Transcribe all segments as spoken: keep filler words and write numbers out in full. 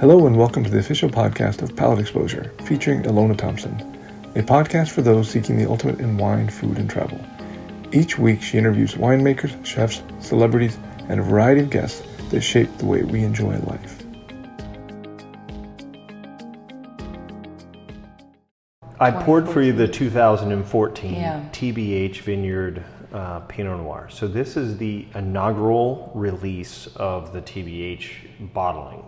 Hello and welcome to the official podcast of Palate Exposure, featuring Ilona Thompson, a podcast for those seeking the ultimate in wine, food, and travel. Each week she interviews winemakers, chefs, celebrities, and a variety of guests that shape the way we enjoy life. I poured for you the two thousand fourteen yeah. T B H Vineyard uh, Pinot Noir. So this is the inaugural release of the T B H bottling.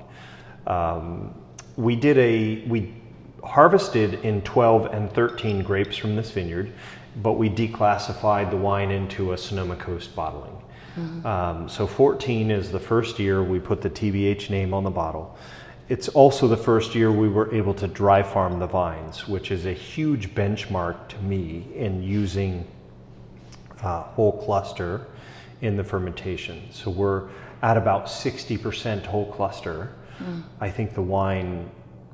Um, we did a, we harvested in twelve and thirteen grapes from this vineyard, but we declassified the wine into a Sonoma Coast bottling. Mm-hmm. um, so fourteen is the first year we put the T B H name on the bottle. It's also the first year we were able to dry farm the vines, which is a huge benchmark to me in using uh, whole cluster in the fermentation. So we're at about sixty percent whole cluster. Mm. I think the wine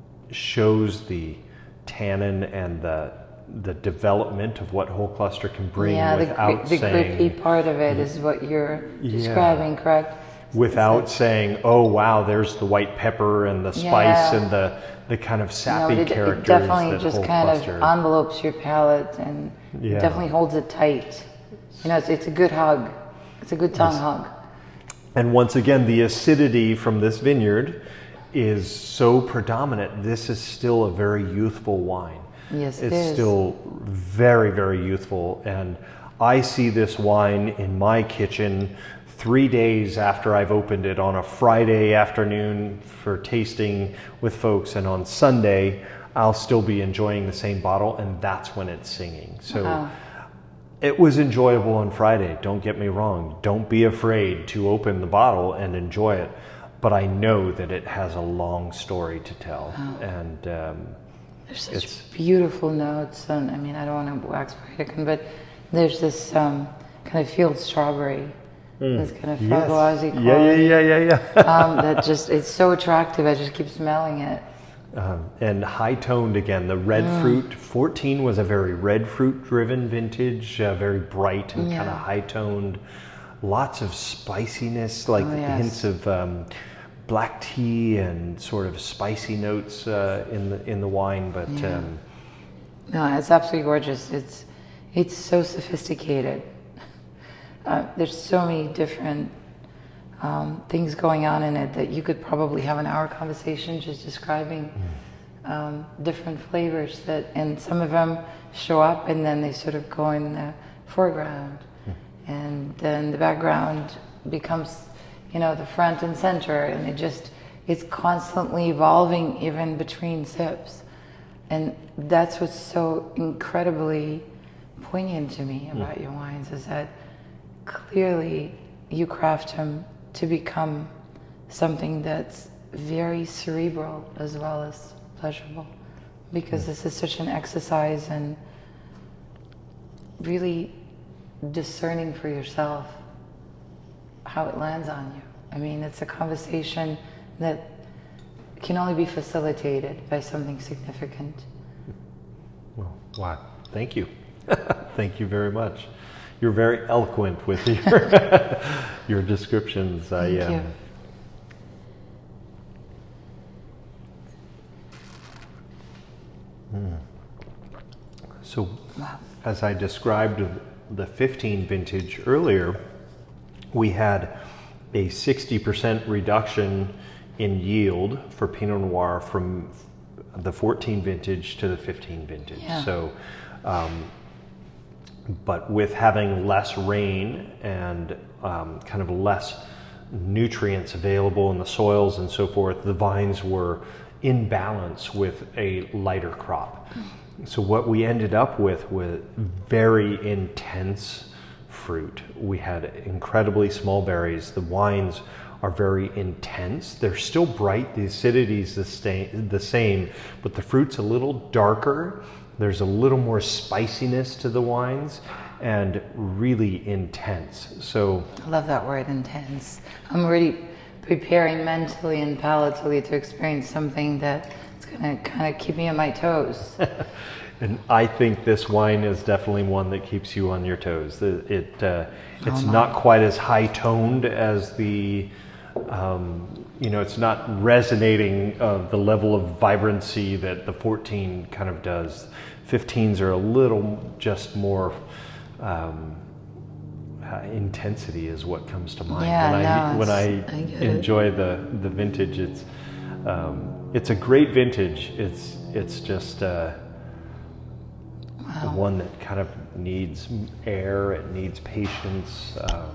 shows the tannin and the the development of what whole cluster can bring yeah, without the, the saying... the grippy part of it is what you're describing, yeah. correct? Without saying, oh wow, there's the white pepper and the spice yeah. and the, the kind of sappy no, it, characters. It definitely that just whole kind cluster. of envelopes your palate and yeah. definitely holds it tight. You know, it's, it's a good hug. It's a good tongue yes. hug. And once again, the acidity from this vineyard is so predominant. This is still a very youthful wine. Yes, it it's is. still very, very youthful. And I see this wine in my kitchen three days after I've opened it on a Friday afternoon for tasting with folks, and on Sunday I'll still be enjoying the same bottle, and that's when it's singing. So wow. It was enjoyable on Friday, don't get me wrong. Don't be afraid to open the bottle and enjoy it, but I know that it has a long story to tell. Wow. And um, there's such beautiful notes, and I mean, I don't want to wax poetic, but there's this um, kind of field strawberry. Mm. This kind of framboise yes. quality. Yeah, yeah, yeah, yeah, yeah. um, that just, it's so attractive. I just keep smelling it. Um, and high toned again, the red mm. fruit. fourteen was a very red fruit driven vintage, uh, very bright and yeah. kind of high toned. Lots of spiciness, like oh, yes. hints of um, black tea and sort of spicy notes uh, in the in the wine. But yeah. um, no, it's absolutely gorgeous. It's it's so sophisticated. Uh, there's so many different um, things going on in it that you could probably have an hour conversation just describing mm. um, different flavors that, and some of them show up and then they sort of go in the foreground, mm. and then the background becomes, you know, the front and center, and it just, it's constantly evolving even between sips. And that's what's so incredibly poignant to me about mm. your wines, is that clearly you craft them to become something that's very cerebral as well as pleasurable, because this is such an exercise in really discerning for yourself how it lands on you. I mean, it's a conversation that can only be facilitated by something significant. Well, wow, thank you. Thank you very much. You're very eloquent with your your descriptions. Thank I, um, you. Mm. So, wow. as I described the fifteen vintage earlier, we had a sixty percent reduction in yield for Pinot Noir from the fourteen vintage to the fifteen vintage. Yeah. So. Um, But with having less rain and um, kind of less nutrients available in the soils and so forth, the vines were in balance with a lighter crop. So what we ended up with was very intense fruit. We had incredibly small berries. The wines are very intense. They're still bright. The acidity is the same, but the fruit's a little darker. There's a little more spiciness to the wines and really intense. So I love that word, intense. I'm already preparing mentally and palatally to experience something that's going to kind of keep me on my toes. And I think this wine is definitely one that keeps you on your toes. It, it uh, it's oh not quite as high toned as the um, you know, it's not resonating of the level of vibrancy that the fourteen kind of does. fifteens are a little just more um, uh, intensity is what comes to mind Yeah, when no, I when I, I get enjoy it. the the vintage. It's um, it's a great vintage. It's it's just uh, Wow. one that kind of needs air. It needs patience. Um,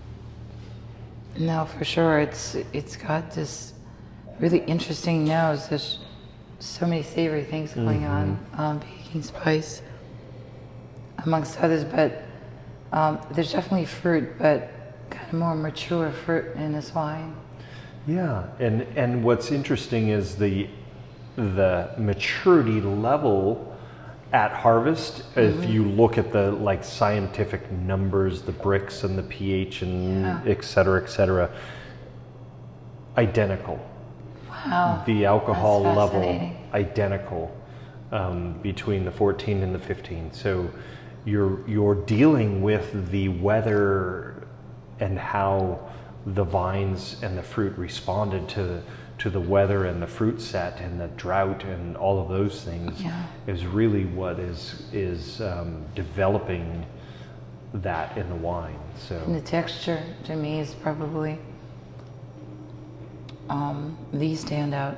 No, for sure. It's it's got this really interesting nose. There's so many savory things going on. Um, baking spice, amongst others, but um, there's definitely fruit, but kind of more mature fruit in this wine. Yeah, and and what's interesting is the the maturity level at harvest. If you look at the like scientific numbers, the Brix and the pH and Yeah. et cetera, et cetera, identical. Wow. The alcohol That's level fascinating. identical um, between the fourteen and the fifteen. So you're you're dealing with the weather and how the vines and the fruit responded to the, to the weather and the fruit set and the drought and all of those things Yeah. is really what is is um, developing that in the wine. So And the texture, to me, is probably um, the standout.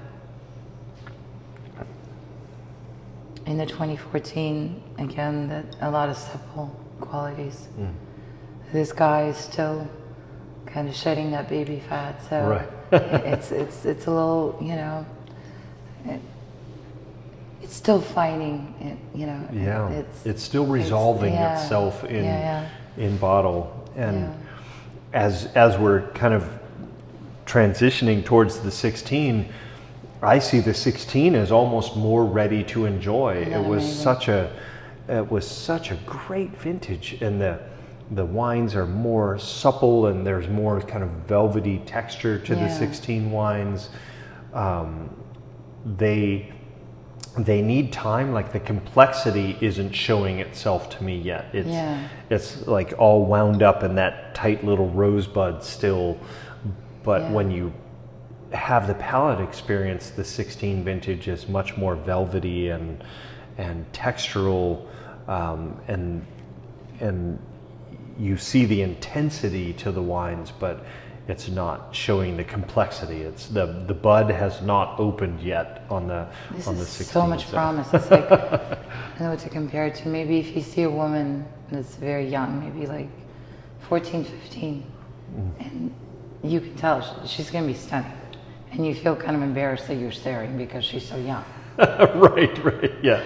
In the twenty fourteen, again, that a lot of supple qualities. Mm. This guy is still kind of shedding that baby fat, so Right. it's it's it's a little, you know, it, it's still finding it, you know. it- yeah, it's it's, still resolving yeah, itself in yeah, in bottle, and Yeah. as as we're kind of transitioning towards the sixteen, I see the sixteen as almost more ready to enjoy. Isn't It that was amazing? such a it was such a great vintage, and the the wines are more supple and there's more kind of velvety texture to the Yeah. sixteen wines. Um, they they need time. Like the complexity isn't showing itself to me yet. It's Yeah. it's like all wound up in that tight little rosebud still. But Yeah. when you have the palate experience, the sixteen vintage is much more velvety and and textural, um, and and you see the intensity to the wines, but it's not showing the complexity. It's the the bud has not opened yet on the This on the is sixteen. so much promise. It's like, I don't know what to compare it to. Maybe if you see a woman that's very young, maybe like fourteen, fifteen, and you can tell sh- she's going to be stunning. And you feel kind of embarrassed that you're staring because she's so young. right, right, yeah.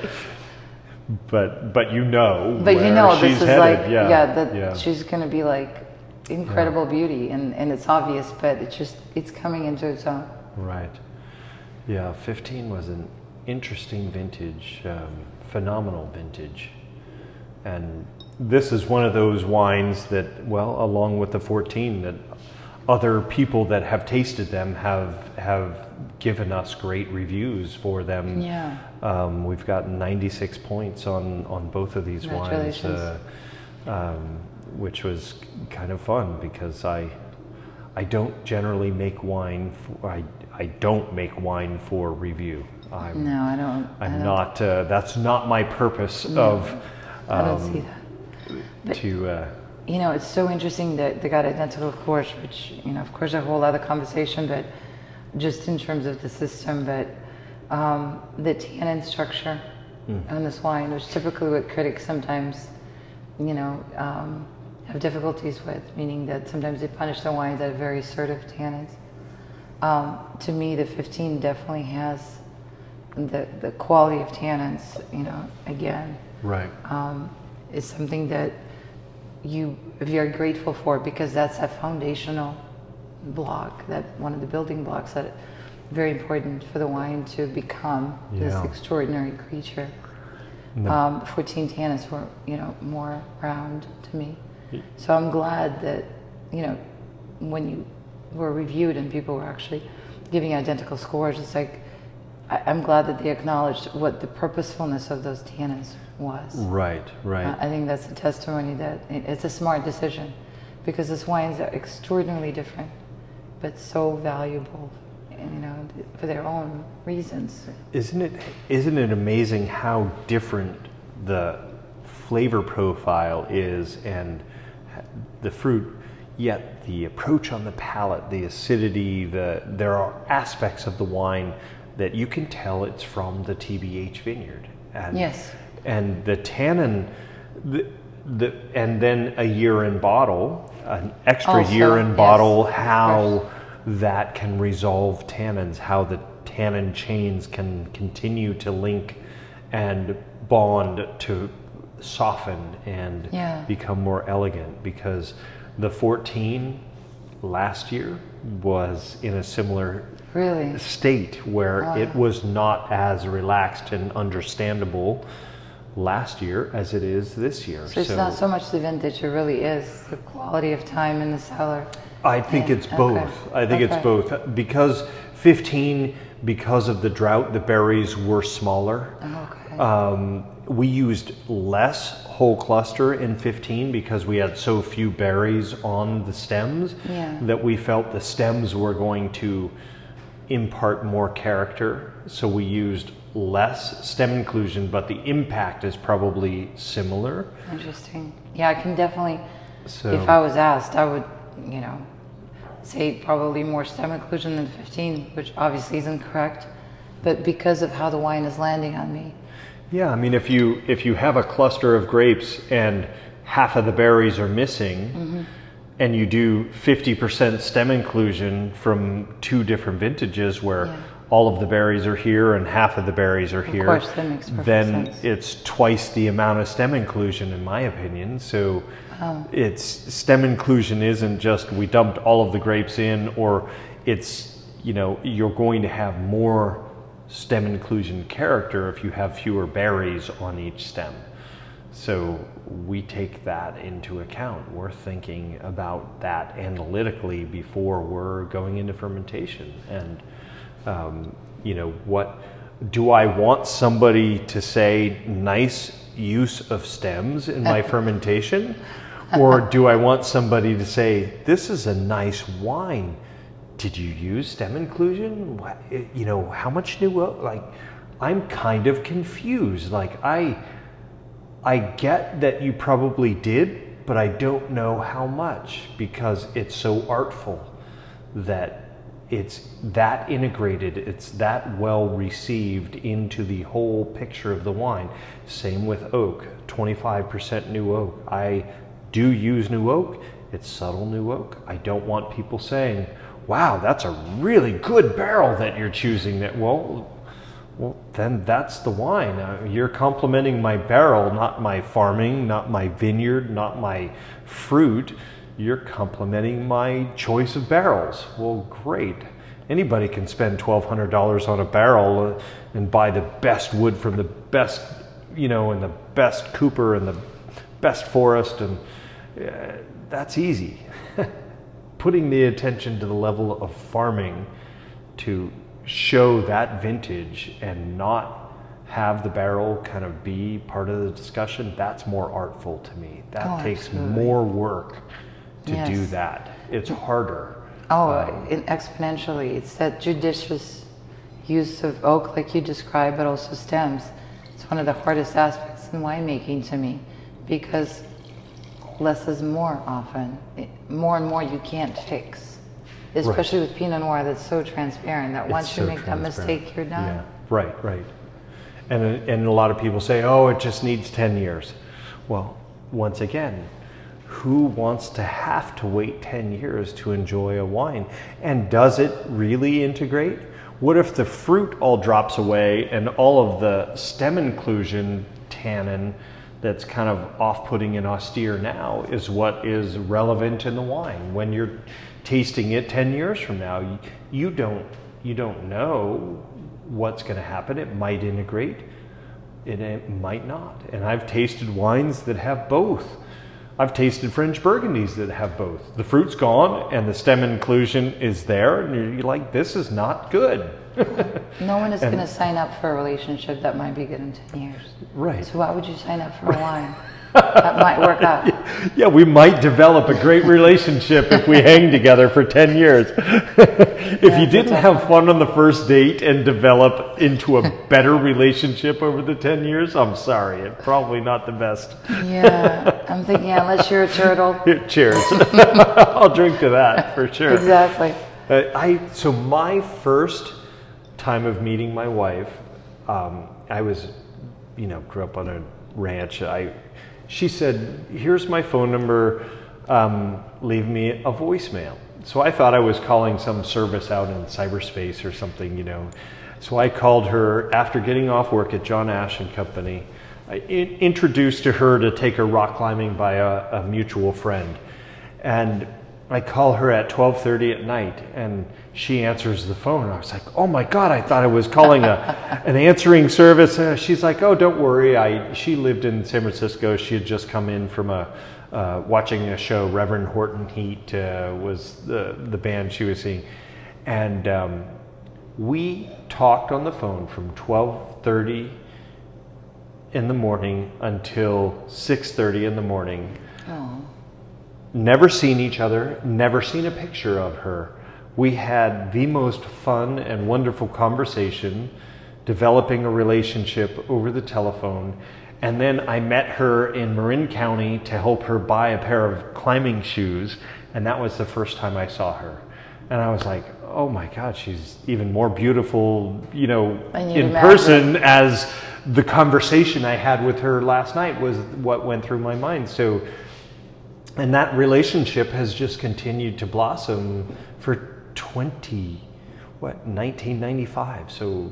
But but you know, But where you know, she's this is headed. like, yeah, yeah, that yeah. she's going to be like incredible beauty. And, and it's obvious, but it's just, it's coming into its own. Right. Yeah, fifteen was an interesting vintage, um, phenomenal vintage. And this is one of those wines that, well, along with the fourteen, that other people that have tasted them have have given us great reviews for them. Yeah. Um, we've got ninety-six points on, on both of these wines, Congratulations. uh, um, which was kind of fun because I I don't generally make wine. For, I I don't make wine for review. I'm, No, I don't. I I'm don't, not. Uh, that's not my purpose of. I don't um, see that. But- To uh, You know, it's so interesting that they got identical course, which, you know, of course, a whole other conversation, but just in terms of the system, but um, the tannin structure on this wine, which typically what critics sometimes, you know, um, have difficulties with, meaning that sometimes they punish the wines that are very assertive tannins. Um, to me, the fifteen definitely has the, the quality of tannins, you know, again, right. um, is something that you are very grateful for, because that's a foundational block, that one of the building blocks that very important for the wine to become this Yeah. extraordinary creature. No. Um, fourteen tannins were, you know, more round to me. So I'm glad that, you know, when you were reviewed and people were actually giving identical scores, it's like, I, I'm glad that they acknowledged what the purposefulness of those tannins was. Right. Right. Uh, I think that's a testimony that it- it's a smart decision, because this wines are extraordinarily different, but so valuable, you know, for their own reasons. Isn't it isn't it amazing how different the flavor profile is and the fruit, yet the approach on the palate, the acidity, the there are aspects of the wine that you can tell it's from the T B H vineyard. And, yes. And the tannin, the, the and then a year in bottle, an extra Also, year in yes, bottle, how that can resolve tannins, how the tannin chains can continue to link and bond to soften and yeah. become more elegant, because the fourteen last year was in a similar really? state where wow. it was not as relaxed and understandable last year as it is this year. So it's so not so much the vintage, it really is the quality of time in the cellar. I think and, it's both. Okay. I think okay. it's both. Because fifteen, because of the drought, the berries were smaller. Okay. Um, we used less whole cluster in fifteen because we had so few berries on the stems yeah. that we felt the stems were going to impart more character. So we used less stem inclusion, but the impact is probably similar. Interesting. Yeah, I can definitely, So, if I was asked, I would, you know, say probably more stem inclusion than fifteen, which obviously isn't correct, but because of how the wine is landing on me. yeah, I mean, if you if you have a cluster of grapes and half of the berries are missing, mm-hmm. and you do fifty percent stem inclusion from two different vintages where yeah. all of the berries are here and half of the berries are here, of course, that makes perfect then sense. it's twice the amount of stem inclusion, in my opinion. So Oh. it's stem inclusion isn't just we dumped all of the grapes in, or it's, you know, you're going to have more stem inclusion character if you have fewer berries on each stem. So we take that into account. We're thinking about that analytically before we're going into fermentation. And, um, you know, what do I want somebody to say nice use of stems in my fermentation? Or do I want somebody to say, this is a nice wine. Did you use stem inclusion? What, you know, how much new oak? Like, I'm kind of confused. Like, I, I get that you probably did, but I don't know how much, because it's so artful that it's that integrated, it's that well received into the whole picture of the wine. Same with oak, twenty-five percent new oak. I do use new oak. It's subtle new oak. I don't want people saying, wow, that's a really good barrel that you're choosing. That well, well, then that's the wine. Uh, you're complimenting my barrel, not my farming, not my vineyard, not my fruit. You're complimenting my choice of barrels. Well, great. Anybody can spend twelve hundred dollars on a barrel uh, and buy the best wood from the best, you know, and the best cooper and the best forest, and uh, that's easy. Putting the attention to the level of farming to show that vintage and not have the barrel kind of be part of the discussion, that's more artful to me. That Oh, takes absolutely. more work to Yes. do that. It's harder. Oh, Um, in exponentially. It's that judicious use of oak, like you described, but also stems. It's one of the hardest aspects in winemaking to me, because less is more often. It, more and more you can't fix, especially with Pinot Noir that's so transparent that once It's you so make that transparent. mistake, you're done. Yeah, right, right. And and a lot of people say, oh, it just needs ten years. Well, once again, who wants to have to wait ten years to enjoy a wine? And does it really integrate? What if the fruit all drops away and all of the stem inclusion tannin that's kind of off-putting and austere now is what is relevant in the wine? When you're tasting it ten years from now, you, you don't you don't know what's going to happen. It might integrate, and it might not. And I've tasted wines that have both. I've tasted French Burgundies that have both. The fruit's gone and the stem inclusion is there, and you're, you're like, this is not good. No one is And- going to sign up for a relationship that might be good in ten years. Right. So why would you sign up for a wine? That might work out. Yeah, we might develop a great relationship if we hang together for ten years. If Yeah, you didn't that's have fun on the first date and develop into a better relationship over the ten years, I'm sorry, it's probably not the best. Yeah, I'm thinking unless you're a turtle. Cheers. I'll drink to that for sure. Exactly. Uh, I so my first time of meeting my wife, um, I was, you know, grew up on a ranch. I, she said, "Here's my phone number. Um, leave me a voicemail." So I thought I was calling some service out in cyberspace or something, you know. So I called her after getting off work at John Ash and Company. I in, introduced to her to take her rock climbing by a, a mutual friend, and I call her at twelve thirty at night, and she answers the phone. And I was like, "Oh my God! I thought I was calling a an answering service." And she's like, "Oh, don't worry. I she lived in San Francisco. She had just come in from a uh, watching a show. Reverend Horton Heat uh, was the the band she was seeing, and um, we talked on the phone from twelve thirty in the morning until six thirty in the morning." Oh. Never seen each other, never seen a picture of her. We had the most fun and wonderful conversation, developing a relationship over the telephone. And then I met her in Marin County to help her buy a pair of climbing shoes. And that was the first time I saw her. And I was like, oh my God, she's even more beautiful, you know, in person, as the conversation I had with her last night was what went through my mind. So, and that relationship has just continued to blossom for twenty, what, nineteen ninety-five, so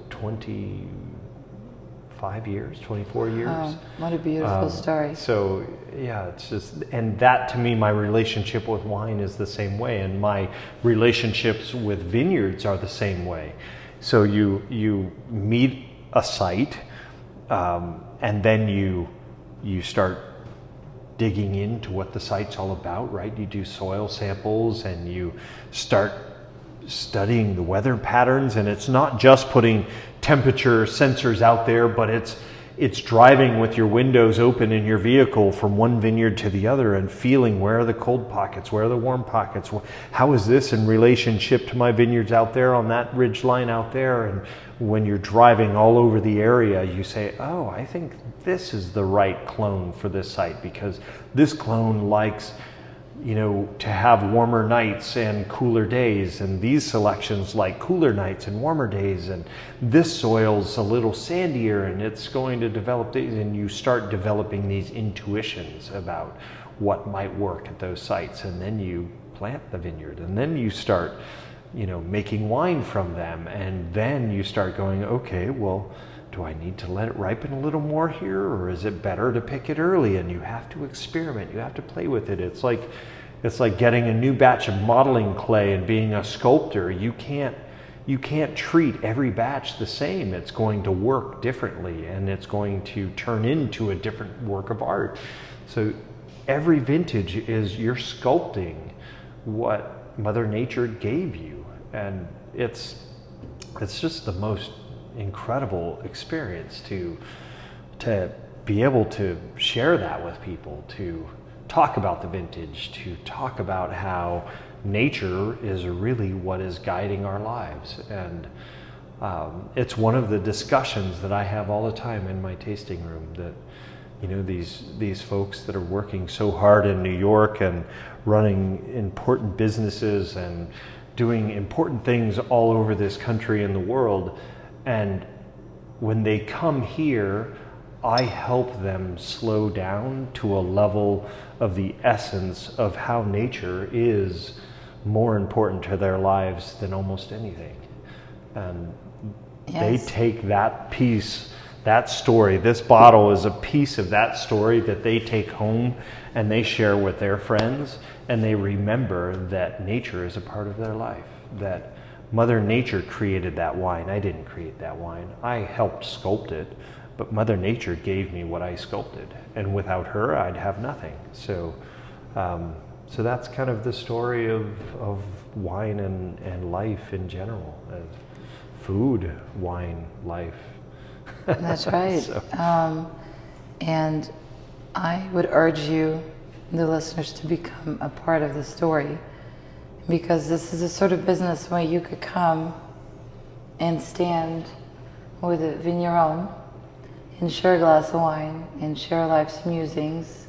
twenty-five years, twenty-four years. Oh, what a beautiful Um, story. So, yeah, it's just, and that to me, my relationship with wine is the same way, and my relationships with vineyards are the same way. So you, you meet a site, um, and then you, you start digging into what the site's all about, right? You do soil samples and you start studying the weather patterns, and it's not just putting temperature sensors out there, but it's it's driving with your windows open in your vehicle from one vineyard to the other and feeling where are the cold pockets, where are the warm pockets, how is this in relationship to my vineyards out there on that ridge line out there. And when you're driving all over the area, you say, oh, I think this is the right clone for this site because this clone likes, you know, to have warmer nights and cooler days, and these selections like cooler nights and warmer days, and this soil's a little sandier and it's going to develop these, and you start developing these intuitions about what might work at those sites, and then you plant the vineyard, and then you start, you know, making wine from them, and then you start going, okay, well, do I need to let it ripen a little more here, or is it better to pick it early? And you have to experiment, you have to play with it. It's like it's like getting a new batch of modeling clay and being a sculptor. You can't you can't treat every batch the same. It's going to work differently, and it's going to turn into a different work of art. So every vintage is you're sculpting what Mother Nature gave you, and it's it's just the most incredible experience to to be able to share that with people, to talk about the vintage, to talk about how nature is really what is guiding our lives. And um, it's one of the discussions that I have all the time in my tasting room, that, you know, these these folks that are working so hard in New York and running important businesses and doing important things all over this country and the world, and when they come here, I help them slow down to a level of the essence of how nature is more important to their lives than almost anything. And Yes. they take that piece, that story, this bottle is a piece of that story that they take home and they share with their friends, and they remember that nature is a part of their life, that Mother Nature created that wine. I didn't create that wine. I helped sculpt it, but Mother Nature gave me what I sculpted, and without her, I'd have nothing. So, um, so that's kind of the story of of wine and, and life in general, uh, food, wine, life. That's right. So. Um, and I would urge you, the listeners, to become a part of the story, because this is a sort of business where you could come and stand with a vigneron and share a glass of wine and share life's musings,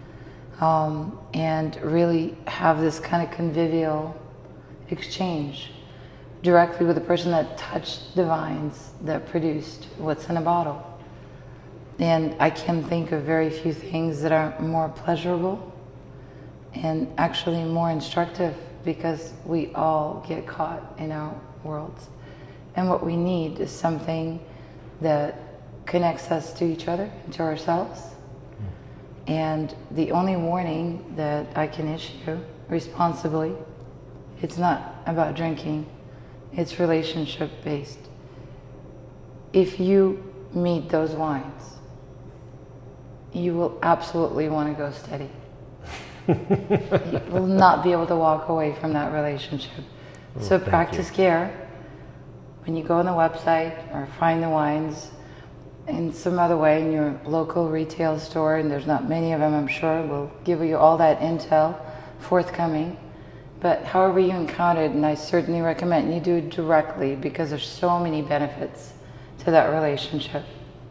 um, and really have this kind of convivial exchange directly with the person that touched the vines that produced what's in a bottle. And I can think of very few things that are more pleasurable and actually more instructive, because we all get caught in our worlds. And what we need is something that connects us to each other and to ourselves. Mm. And the only warning that I can issue responsibly, it's not about drinking, it's relationship based. If you meet those wines, you will absolutely want to go steady. You will not be able to walk away from that relationship. Oh, so practice you. care. When you go on the website or find the wines in some other way in your local retail store, and there's not many of them, I'm sure, we'll give you all that intel forthcoming. But however you encounter it, and I certainly recommend you do it directly, because there's so many benefits to that relationship.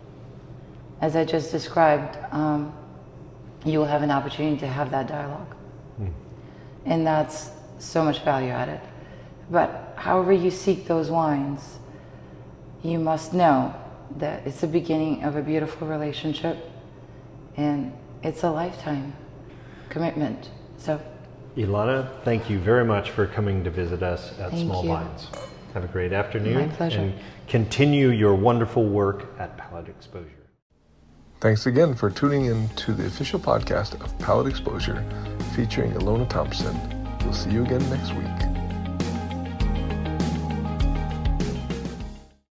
As I just described, um, you will have an opportunity to have that dialogue. Mm. And that's so much value added. But however you seek those wines, you must know that it's the beginning of a beautiful relationship, and it's a lifetime commitment. So, Ilana, thank you very much for coming to visit us at Thank Small you. Vines. Have a great afternoon. My pleasure. And continue your wonderful work at Palate Exposure. Thanks again for tuning in to the official podcast of Palate Exposure featuring Ilona Thompson. We'll see you again next week.